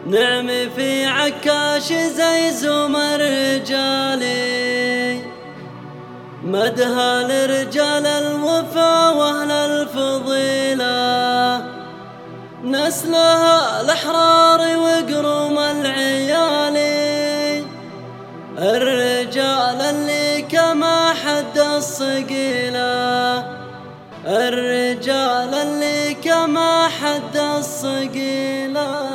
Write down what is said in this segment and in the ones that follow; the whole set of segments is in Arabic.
نعمي في عكاش زي زمر رجالي، مدها لرجال الوفا واهل الفضيلة، نسلها الأحرار وقروم العيالي، الرجال اللي كما حد الصقيلة، الرجال اللي كما حد الصقيلة.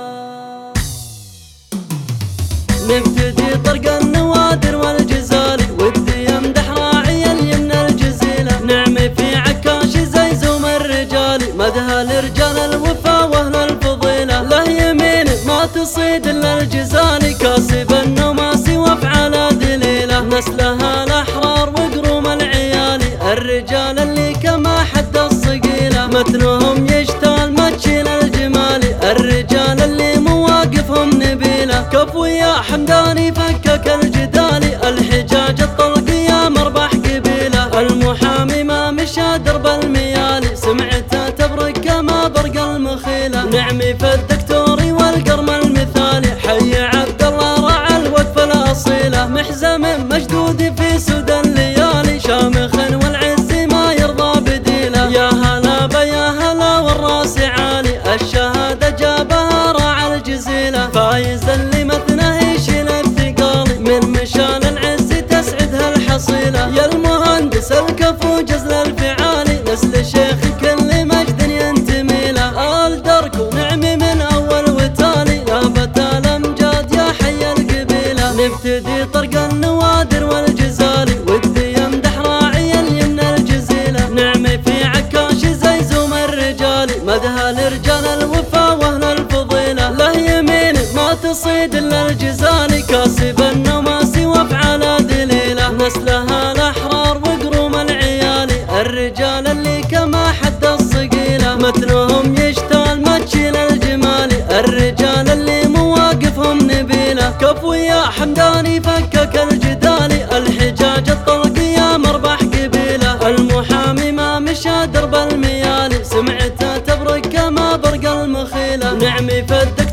نبتدي طرق النوادر والجزالي، ودي يمدح راعي اليمن الجزيلة، نعمي في عكاش زي زمر رجالي، مدها لرجال الوفا واهل الفضيلة، له يمين ما تصيد الا الجزالي، كاسب النماسي وافعال دليلة، نسلها الاحرار وقروم العيالي، الرجال اللي كما حد الصقيلة، متنهم يشتال ما تشيل الجمالي، الرجال اللي مواقفهم نبيلة، كفو يا حمداني فكك الجدالي، الحجاج الطلقية مربح قبيلة، المحامي ما مشى درب الميالي، سمعته تبرق كما برق المخيلة، نعمي في الدكتوري والقرم المثالي، حي عبد الله راعى الوقفة الأصيلة، محزم مشدود في سود الليالي، شامخ والعز ما يرضى بديله، يا هلا بيا هلا والراس عالي، الشهادة جابها راعى الجزيلة، فايز اللي مثنه يشيل الثقالي، من مشان العز تسعدها الحصيلة، يا المهندس الكفو جزل الفعالي، نسل شيخ كل مجد ينتمي له، الدرك ونعمي من أول وتالي، لابت الأمجاد يا حي القبيلة، نبتدي طرق النوادر والجزالي، ودي يمدح راعي اليمن الجزيلة، نعمي في عكاش زي زمر رجالي، مدها لرجال الوفا واهل الفضيلة، له يمين ما تصيد الا الجزالي، كاسب النماسي وافعال دليلة، نسلها الاحرار وقروم العيالي، الرجال اللي كما حد الصقيلة، متنهم يشتال ما تشيل الجمالي، الرجال اللي مواقفهم نبيلة، كفو يا حمداني فكك الجدالي، الحجاج الطلقية مربح قبيلة، المحامي ما مشى درب الميالي، سمعته تبرق كما برق المخيلة، نعمي في